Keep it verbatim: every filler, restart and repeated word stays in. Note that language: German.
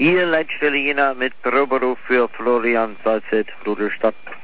Ihr Leitstelle Jena mit Proberuf für Florian Salzet, Ruderstadt.